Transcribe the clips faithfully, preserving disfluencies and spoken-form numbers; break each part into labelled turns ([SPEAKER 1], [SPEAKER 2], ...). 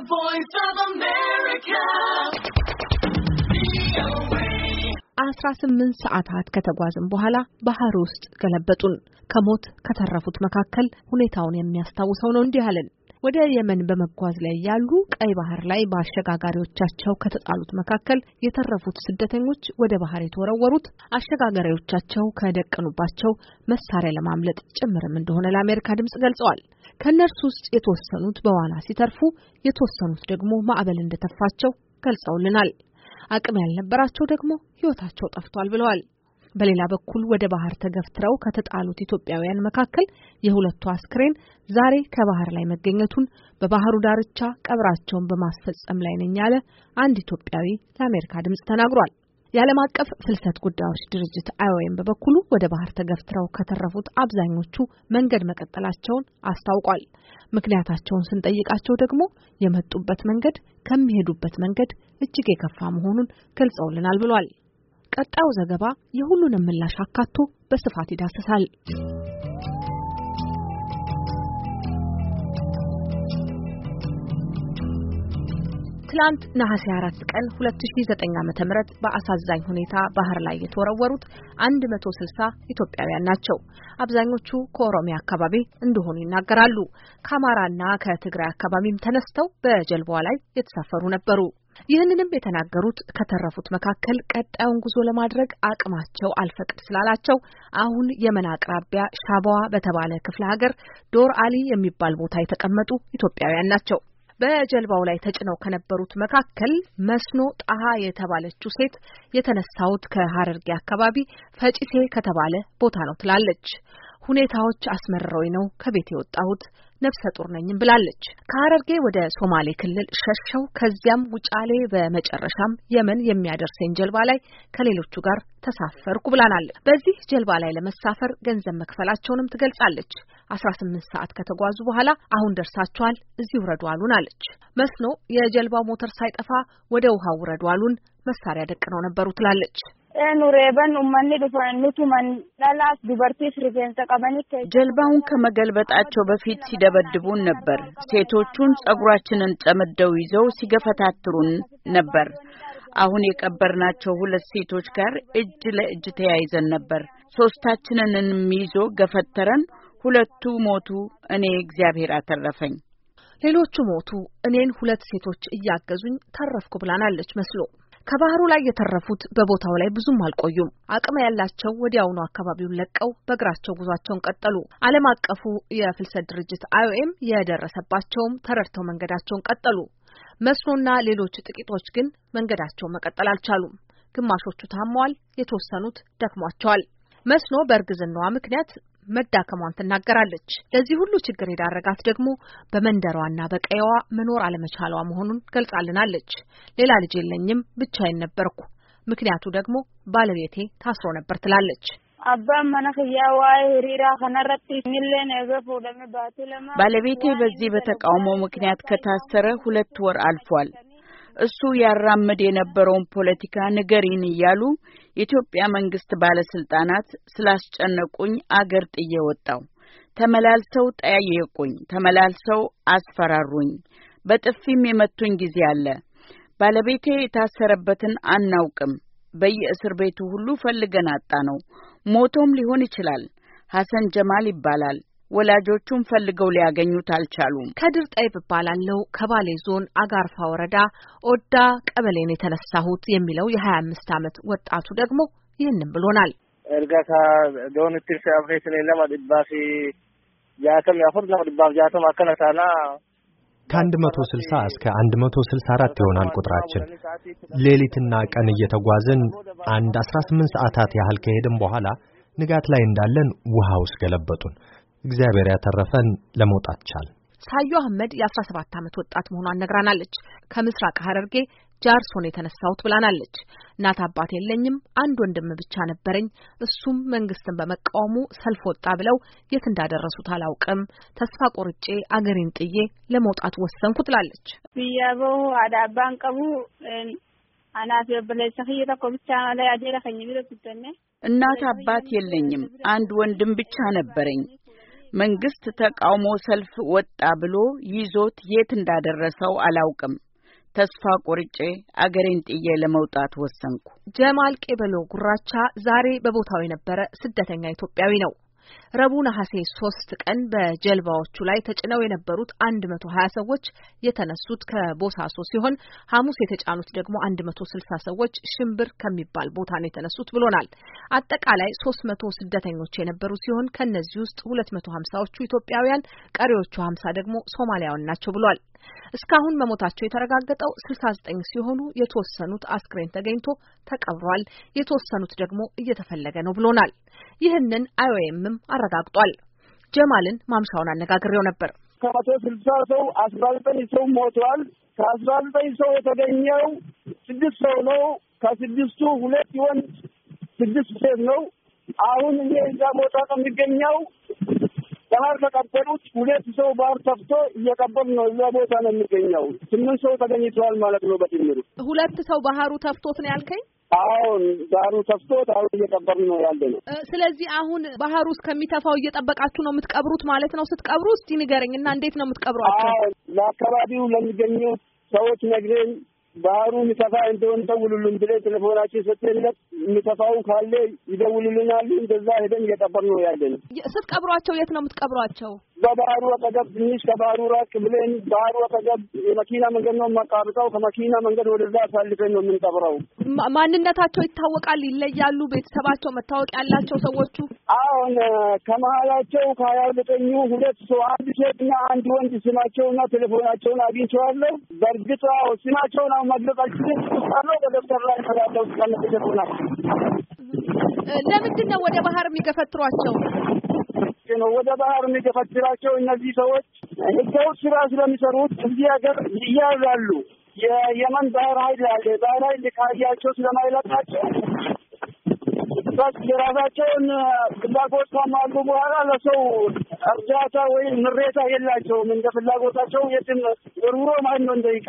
[SPEAKER 1] voice of America.
[SPEAKER 2] አስራ ስምንት ሰዓታት ከተጓዝን በኋላ ባህር ውስጥ ገለበጡን። ከሞት ከተረፉት መካከል ሁኔታውን የሚያስታውሰው ነው እንዲህ አለን። ወደ የመን በመጓዝ ላይ ያሉ ቀይ ባህር ላይ በአሸጋጋሪዎቻቸው ከተጣሉት መካከል የተረፉት ስደተኞች ወደ ባህር የተወረወሩት አሸጋጋሪዎቻቸው ከደቀኑባቸው መሳሪያ ለማምለጥ ጭምርም እንደሆነ ለአሜሪካ ድምጽ ገልጸዋል። ከነርሱ ውስጥ የተወሰኑት በዋና ሲተርፉ፣ የተወሰኑት ደግሞ ማዕበል እንደተፋቸው ገልጸውልናል። አቅም ያልነበራቸው ደግሞ ህይወታቸው ጠፍቷል ብለዋል። በሌላ በኩል ወደ ባህር ተገፍትረው ከተጣሉት ኢትዮጵያውያን መካከል የሁለቱ አስክሬን ዛሬ ከባህር ላይ መገኘቱን በባህሩ ዳርቻ ቀብራቸውን በማስፈጸም ላይ ነኝ ያለ አንድ ኢትዮጵያዊ ለአሜሪካ ድምጽ ተናግሯል። የዓለም አቀፍ ፍልሰት ጉዳዮች ድርጅት አይ ኦ ኤም በበኩሉ ወደ ባህር ተገፍትረው ከተረፉት አብዛኞቹ መንገድ መቀጠላቸውን አስታውቋል። ምክንያታቸውን ስንጠይቃቸው ደግሞ የመጡበት መንገድ ከሚሄዱበት መንገድ እጅግ የከፋ መሆኑን ገልጸውልናል ብሏል። ቀጣዩ ዘገባ የሁሉንም ምላሽ አካቶ በስፋት ይዳሰሳል። ትላንት ነሐሴ አራት ቀን ሁለት ሺህ ዘጠኝ ዓመተ ምህረት በአሳዛኝ ሁኔታ ባህር ላይ የተወረወሩት አንድ መቶ ስልሳ ኢትዮጵያውያን ናቸው። አብዛኞቹ ከኦሮሚያ አካባቢ እንደሆኑ ይናገራሉ። ከአማራና ከትግራይ አካባቢም ተነስተው በጀልባዋ ላይ የተሳፈሩ ነበሩ። ይህንንም የተናገሩት ከተረፉት መካከል ቀጣዩን ጉዞ ለማድረግ አቅማቸው አልፈቅድ ስላላቸው አሁን የመን አቅራቢያ ሻባዋ በተባለ ክፍለ ሀገር ዶር አሊ የሚባል ቦታ የተቀመጡ ኢትዮጵያውያን ናቸው። በጀልባው ላይ ተጭነው ከነበሩት መካከል መስኖ ጣሃ የተባለችው ሴት የተነሳውት ከሐረርጌ አካባቢ ፈጪሴ ከተባለ ቦታ ነው ትላለች። ሁኔታዎች አስመረረው ነው ከቤት የወጣሁት ነፍሰ ጡር ነኝም ብላለች። ከሐረርጌ ወደ ሶማሌ ክልል ሸሸው ከዚያም ውጫሌ በመጨረሻም የመን የሚያደርሰኝ ጀልባ ላይ ከሌሎቹ ጋር ተሳፈርኩ ብላናል። በዚህ ጀልባ ላይ ለመሳፈር ገንዘብ መክፈላቸውንም ትገልጻለች። አስራ ስምንት ሰዓት ከተጓዙ በኋላ አሁን ደርሳቸዋል፣ እዚህ ውረዱ አሉን አለች። መስኖ የጀልባው ሞተር ሳይጠፋ ወደ ውሃው ውረዱ አሉን፣ መሳሪያ ደቅነው ነበሩ ትላለች።
[SPEAKER 3] ኑሬበን ኡማኒ ዱፈን ኑቱማን ላላስ ዱበርቲስ ሪገንተ ቀበኒት
[SPEAKER 4] ጀልባውን ከመገልበጣቸው በፊት ሲደበድቡን ነበር። ሴቶቹን ጸጉራችንን ጨምደው ይዘው ሲገፈታትሩን ነበር። አሁን የቀበርናቸው ሁለት ሴቶች ጋር እጅ ለእጅ ተያይዘን ነበር። ሶስታችንንም ይዞ ገፈተረን። ሁለቱ ሞቱ፣ እኔ እግዚአብሔር አተረፈኝ።
[SPEAKER 2] ሌሎቹ ሞቱ፣ እኔን ሁለት ሴቶች እያገዙኝ ተረፍኩ ብላናለች መስሎ። ከባህሩ ላይ የተረፉት በቦታው ላይ ብዙም አልቆዩም። አቅም ያላቸው ወዲያውኑ አካባቢውን ለቀው በእግራቸው ጉዟቸውን ቀጠሉ። ዓለም አቀፉ የፍልሰት ድርጅት አይ ኦ ኤም የደረሰባቸውም ተረድተው መንገዳቸውን ቀጠሉ። መስኖና ሌሎች ጥቂቶች ግን መንገዳቸውን መቀጠል አልቻሉም። ግማሾቹ ታመዋል፣ የተወሰኑት ደክሟቸዋል። መስኖ በእርግዝናዋ ምክንያት መዳከሟን ትናገራለች። ለዚህ ሁሉ ችግር የዳረጋት ደግሞ በመንደሯና በቀየዋ መኖር አለመቻሏ መሆኑን ገልጻልናለች። ሌላ ልጅ የለኝም፣ ብቻዬን ነበርኩ። ምክንያቱ ደግሞ ባለቤቴ ታስሮ ነበር ትላለች።
[SPEAKER 3] አባ ማናኸያ ዋይ ሪራ ከነረቲ ሚለን ያገፉ ለምባትለማ
[SPEAKER 4] ባለቤቴ በዚህ በተቃውሞ ምክንያት ከታሰረ ሁለት ወር አልፏል። እሱ ያራመድ የነበረውን ፖለቲካ ንገሪን እያሉ የኢትዮጵያ መንግስት ባለስልጣናት ስላስጨነቁኝ አገር ጥዬ ወጣው። ተመላልሰው ጠያየቁኝ፣ ተመላልሰው አስፈራሩኝ፣ በጥፊም የመቱኝ ጊዜ አለ። ባለቤቴ የታሰረበትን አናውቅም። በየእስር ቤቱ ሁሉ ፈልገን አጣ ነው። ሞቶም ሊሆን ይችላል። ሐሰን ጀማል ይባላል። ወላጆቹን ፈልገው ሊያገኙት አልቻሉም።
[SPEAKER 2] ከድር ጠይብ ባላለው ከባሌ ዞን አጋርፋ ወረዳ ኦዳ ቀበሌን የተነሳሁት የሚለው የሀያ አምስት ዓመት ወጣቱ ደግሞ ይህንን ብሎናል።
[SPEAKER 5] እርጋታ ዶን ትርፍ አብሬት ለማ ዲባሲ ያተም ያፈር ነው ዲባብ ያተም አከነታና
[SPEAKER 6] ከአንድ መቶ ስልሳ እስከ አንድ መቶ ስልሳ አራት ይሆናል ቁጥራችን። ሌሊትና ቀን እየተጓዝን አንድ አስራ ስምንት ሰዓታት ያህል ከሄድን በኋላ ንጋት ላይ እንዳለን ውሃ ውስጥ ገለበጡን። እግዚአብሔር ያተረፈን ለመውጣት ቻል።
[SPEAKER 2] ሳዩ አህመድ የአስራ ሰባት ዓመት ወጣት መሆኗን ነግራናለች። ከምስራቅ ሐረርጌ ጃርሶን የተነሳሁት ብላናለች። እናት አባት የለኝም፣ አንድ ወንድም ብቻ ነበረኝ። እሱም መንግስትን በመቃወሙ ሰልፍ ወጣ ብለው የት እንዳደረሱት አላውቅም። ተስፋ ቆርጬ አገሬን ጥዬ ለመውጣት ወሰንኩ ትላለች።
[SPEAKER 3] ቢያበው አዳባን ቀቡ አናት በለሰፈየ ተቆብቻ ላይ አጀራ ከኝ ቢረጥተነ
[SPEAKER 4] እናት አባት የለኝም፣ አንድ ወንድም ብቻ ነበረኝ። መንግስት ተቃውሞ ሰልፍ ወጣ ብሎ ይዞት የት እንዳደረሰው አላውቅም። ተስፋ ቆርጬ አገሬን ጥዬ ለመውጣት ወሰንኩ።
[SPEAKER 2] ጀማል ቄበሎ ጉራቻ ዛሬ በቦታው የነበረ ስደተኛ ኢትዮጵያዊ ነው። ረቡዕ ነሐሴ ሶስት ቀን በጀልባዎቹ ላይ ተጭነው የነበሩት አንድ መቶ ሀያ ሰዎች የተነሱት ከቦሳሶ ሲሆን ሐሙስ የተጫኑት ደግሞ አንድ መቶ ስልሳ ሰዎች ሽምብር ከሚባል ቦታ ነው የተነሱት ብሎናል። አጠቃላይ ሶስት መቶ ስደተኞች የነበሩ ሲሆን ከነዚህ ውስጥ ሁለት መቶ ሀምሳዎቹ ኢትዮጵያውያን፣ ቀሪዎቹ ሀምሳ ደግሞ ሶማሊያውያን ናቸው ብሏል። እስካሁን መሞታቸው የተረጋገጠው ስልሳ ዘጠኝ ሲሆኑ የተወሰኑት አስክሬን ተገኝቶ ተቀብሯል፣ የተወሰኑት ደግሞ እየተፈለገ ነው ብሎናል። ይህንን አይኦኤምም አረጋግጧል። ጀማልን ማምሻውን አነጋግሬው ነበር።
[SPEAKER 7] ከመቶ ስልሳ ሰው አስራ ዘጠኝ ሰው ሞቷል። ከአስራ ዘጠኝ ሰው የተገኘው ስድስት ሰው ነው። ከስድስቱ ሁለት ወንድ ስድስት ሴት ነው። አሁን እኔ እዛ ቦታ ነው የሚገኘው። ባህር ተቀበሉት። ሁለት ሰው ባህር ተፍቶ እየቀበሉ ነው። እዛ ቦታ ነው የሚገኘው። ስምንት ሰው ተገኝተዋል ማለት ነው በድምሩ።
[SPEAKER 2] ሁለት ሰው ባህሩ ተፍቶት ነው ያልከኝ?
[SPEAKER 7] አሁን ባህሩ ተፍቶት አሁን እየቀበሉ ነው ያለ ነው።
[SPEAKER 2] ስለዚህ አሁን ባህሩ እስከሚተፋው እየጠበቃችሁ ነው የምትቀብሩት ማለት ነው? ስትቀብሩ እስቲ ንገረኝና እንዴት ነው የምትቀብሯቸው?
[SPEAKER 7] አዎ ለአካባቢው ለሚገኙ ሰዎች ነግረን ባህሩ የሚተፋ እንደሆነ ደውሉልን ብለን ቴሌፎናችን ሰጥተንለት የሚተፋው ካለ ይደውሉልናል። እንደዛ ሄደን እየቀበርን ነው ያለን።
[SPEAKER 2] ስትቀብሯቸው የት ነው የምትቀብሯቸው?
[SPEAKER 7] በባህሩ አጠገብ ትንሽ ከባህሩ ራቅ ብለን ባህሩ አጠገብ የመኪና መንገድ ነው የማቃርጠው። ከመኪና መንገድ ወደዛ አሳልፈን ነው የምንቀብረው።
[SPEAKER 2] ማንነታቸው ይታወቃል? ይለያሉ? ቤተሰባቸው መታወቂያ ያላቸው ሰዎቹ?
[SPEAKER 7] አሁን ከመሀላቸው ከሀያ ዘጠኙ ሁለት ሰው አንድ ሴትና አንድ ወንድ ስማቸውና ቴሌፎናቸውን አግኝቼዋለሁ። በእርግጥ ስማቸውን አሁን መግለጽ አልችልም። ነው በደብተር ላይ ተላለው ተቀምጠውና
[SPEAKER 2] ለምንድን ነው ወደ ባህር የሚገፈትሯቸው?
[SPEAKER 7] ነው ወደ ባህር የሚገፈትራቸው እነዚህ ሰዎች ህገወጥ ስራ ስለሚሰሩት እዚህ ሀገር ይያዛሉ። የየመን ባህር ኃይል አለ። ባህር ኃይል ካያቸው ስለማይለቃቸው በስ የራሳቸውን ፍላጎት ካሟሉ በኋላ ለሰው እርዳታ ወይ ምሬታ የላቸውም። እንደ ፍላጎታቸው የትም ወርውሮ ማለት ነው እንደይቃ።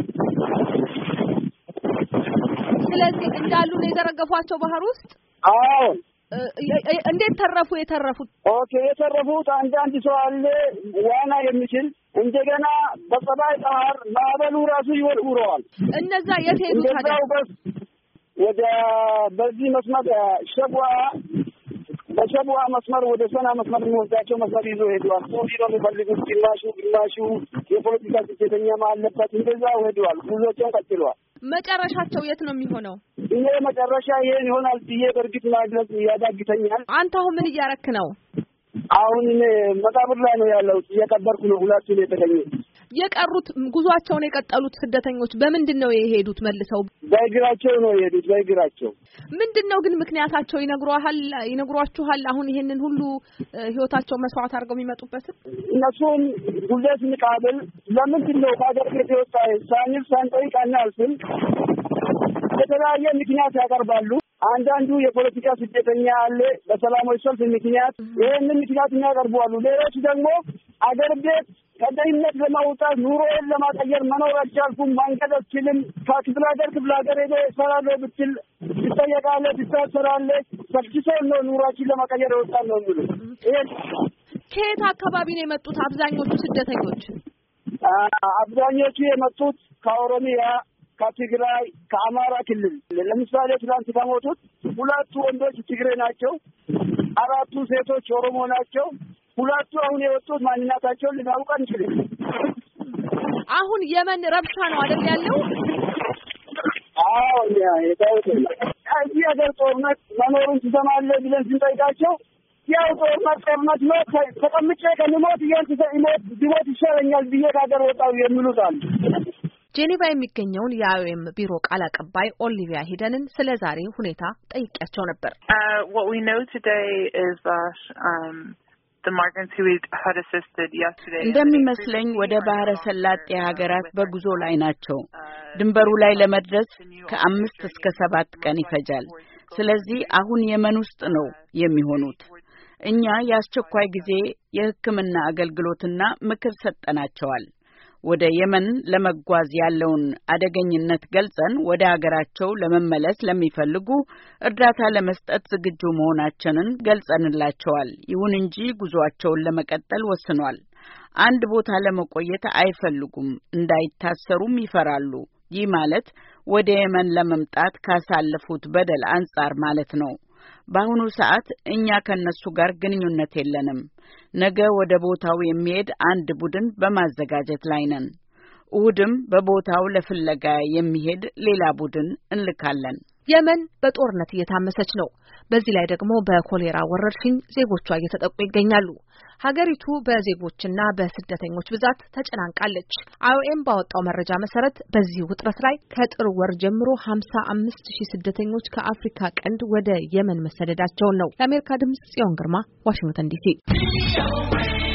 [SPEAKER 2] ስለዚህ እንዳሉ ነው የዘረገፏቸው ባህር ውስጥ?
[SPEAKER 7] አዎ።
[SPEAKER 2] እንዴት ተረፉ? የተረፉት
[SPEAKER 7] ኦኬ የተረፉት አንዳንድ ሰው አለ ዋና የሚችል እንደገና በጸባይ ባህር ማዕበሉ ራሱ ይወርውረዋል።
[SPEAKER 2] እነዛ የት ሄዱ ታዲያ?
[SPEAKER 7] ወደ በዚህ መስመር ሸቧ በሸቧ መስመር ወደ ሰና መስመር የሚወስዳቸው መስመር ይዞ ሄደዋል። ሶሪ ነው የሚፈልጉት። ግማሹ ግማሹ የፖለቲካ ስደተኛ ማለበት እንደዛው ሄደዋል። ጉዞቸውን ቀጥለዋል።
[SPEAKER 2] መጨረሻቸው የት ነው የሚሆነው?
[SPEAKER 7] ይሄ መጨረሻ ይሄን ይሆናል ብዬ በእርግጥ ማግለጽ ያዳግተኛል።
[SPEAKER 2] አንተ አሁን ምን እያረክ ነው?
[SPEAKER 7] አሁን መቃብር ላይ ነው ያለው። እየቀበርኩ ነው። ሁላችሁ የተገኙት
[SPEAKER 2] የቀሩት ጉዟቸውን የቀጠሉት ስደተኞች በምንድን ነው የሄዱት? መልሰው
[SPEAKER 7] በእግራቸው ነው የሄዱት። በእግራቸው
[SPEAKER 2] ምንድነው ግን ምክንያታቸው ይነግሯሃል? ይነግሯችኋል? አሁን ይሄንን ሁሉ ህይወታቸው መስዋዕት አድርገው የሚመጡበት
[SPEAKER 7] እነሱን ሁለት ንቃብል ለምንድን ነው ከሀገር ቤት የወጣ ሳንል ሳንጠይቅ አናልፍም። የተለያየ ምክንያት ያቀርባሉ። አንዳንዱ የፖለቲካ ስደተኛ አለ በሰላማዊ ሰልፍ ምክንያት ይሄንን ምክንያት ያቀርባሉ። ሌሎች ደግሞ አገር ቤት ከደህንነት ለማውጣት ኑሮን ለማቀየር መኖር አልቻልኩም፣ መንገድ አልችልም፣ ከክፍለ ሀገር ክፍለ ሀገር ሄደ እሰራለሁ ብትል ትጠየቃለህ፣ ትታሰራለህ፣ ሰልችተን ነው ኑሯችን ለማቀየር የወጣን ነው የሚሉ።
[SPEAKER 2] ከየት አካባቢ ነው የመጡት አብዛኞቹ ስደተኞች?
[SPEAKER 7] አብዛኞቹ የመጡት ከኦሮሚያ፣ ከትግራይ፣ ከአማራ ክልል። ለምሳሌ ትናንት ከሞቱት ሁለቱ ወንዶች ትግሬ ናቸው፣ አራቱ ሴቶች ኦሮሞ ናቸው። ሁለቱ አሁን የወጡት ማንነታቸውን ልናውቅ አንችልም።
[SPEAKER 2] አሁን የመን ረብሻ ነው አይደል ያለው?
[SPEAKER 7] አዎ ያ የታወቀ እዚህ ሀገር ጦርነት መኖሩን ትሰማለህ ብለን ስንጠይቃቸው ያው ጦርነት ጦርነት ነው ተቀምጬ ከሞት ይያንተ ይሞት ቢሞት ይሻለኛል ብዬ ከሀገር ወጣው የሚሉት አሉ።
[SPEAKER 2] ጄኔቫ የሚገኘውን የአይኦኤም ቢሮ ቃል አቀባይ ኦሊቪያ ሂደንን ስለ ዛሬ ሁኔታ ጠይቄያቸው ነበር።
[SPEAKER 8] uh what we know today is that um the migrants who had assisted yesterday
[SPEAKER 4] እንደሚመስለኝ ወደ ባህረ ሰላጤ ሀገራት በጉዞ ላይ ናቸው። ድንበሩ ላይ ለመድረስ ከአምስት እስከ ሰባት ቀን ይፈጃል። ስለዚህ አሁን የመን ውስጥ ነው የሚሆኑት። እኛ የአስቸኳይ ጊዜ የሕክምና አገልግሎትና ምክር ሰጠናቸዋል። ወደ የመን ለመጓዝ ያለውን አደገኝነት ገልጸን ወደ ሀገራቸው ለመመለስ ለሚፈልጉ እርዳታ ለመስጠት ዝግጁ መሆናችንን ገልጸንላቸዋል። ይሁን እንጂ ጉዟቸውን ለመቀጠል ወስኗል። አንድ ቦታ ለመቆየት አይፈልጉም፣ እንዳይታሰሩም ይፈራሉ። ይህ ማለት ወደ የመን ለመምጣት ካሳለፉት በደል አንጻር ማለት ነው። በአሁኑ ሰዓት እኛ ከነሱ ጋር ግንኙነት የለንም። ነገ ወደ ቦታው የሚሄድ አንድ ቡድን በማዘጋጀት ላይ ነን። እሁድም በቦታው ለፍለጋ የሚሄድ ሌላ ቡድን እንልካለን።
[SPEAKER 2] የመን በጦርነት እየታመሰች ነው። በዚህ ላይ ደግሞ በኮሌራ ወረርሽኝ ዜጎቿ እየተጠቁ ይገኛሉ። ሀገሪቱ በዜጎችና በስደተኞች ብዛት ተጨናንቃለች። አይኦኤም ባወጣው መረጃ መሰረት በዚህ ውጥረት ላይ ከጥር ወር ጀምሮ ሀምሳ አምስት ሺህ ስደተኞች ከአፍሪካ ቀንድ ወደ የመን መሰደዳቸውን ነው። ለአሜሪካ ድምጽ ጽዮን ግርማ ዋሽንግተን ዲሲ